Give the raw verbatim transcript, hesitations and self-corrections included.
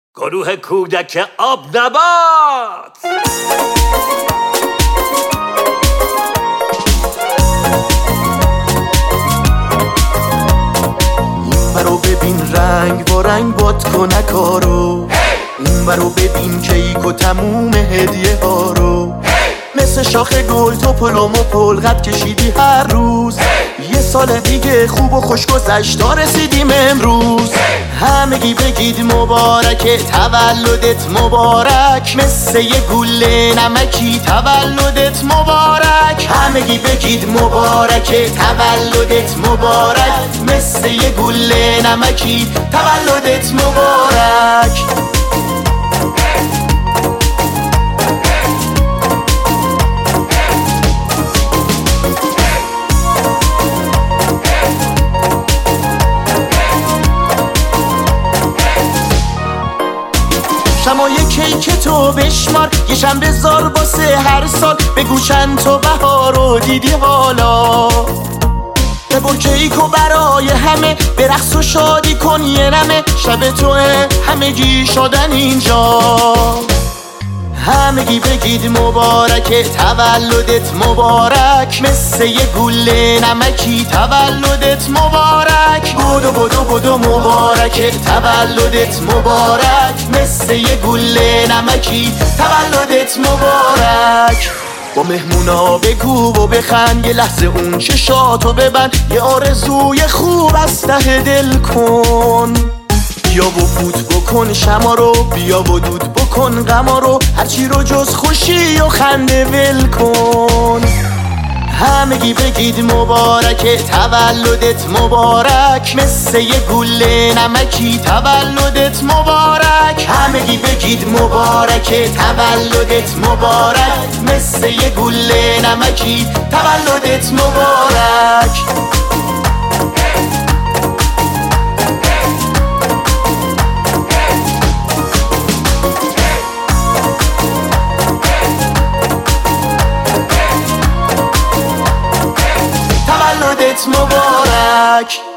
گروه کودک آب نبات. این برو ببین رنگ با رنگ باد کنکارو، اون برو ببین کیک و تموم هدیه ها رو. مثل شاخه گل تو پلوم و پلقت کشیدی هر روز. یه سال دیگه خوب و خوش گذشت تا رسیدیم امروز. همگی بگید مبارکه تولدت مبارک، مثل یه گوله نمکی تولدت مبارک. همگی بگید مبارکه تولدت مبارک، مثل یه گوله نمکی تولدت مبارک. شمای کیک تو بشمار، یه شنبه زار واسه هر سال. بگو چند تو بهارو دیدی حالا. ببر کیکو برای همه، به رقص و شادی کن یه نمه. شب توه همگی شادن اینجا. همگی بگید مبارکه تولدت مبارک، مثل یه گوله نمکی تولدت مبارک. بدو بدو بدو مبارکه تولدت مبارک، مثل یه گوله نمکی تولدت مبارک. با مهمونا بگو و بخند، یه لحظه اون چشاتو ببند. یه آرزوی خوب از ته دل کن. بیا و فوت بکن شما رو، بیا و دود بکن غما رو. هرچی رو جز خوشی و خنده ول کن. همگی بگید مبارکه تولدت مبارک، مثل یه گوله نمکی تولدت مبارک. همگی بگید مبارکه تولدت مبارک، مثل یه گوله نمکی تولدت مبارک. تولدت مبارک.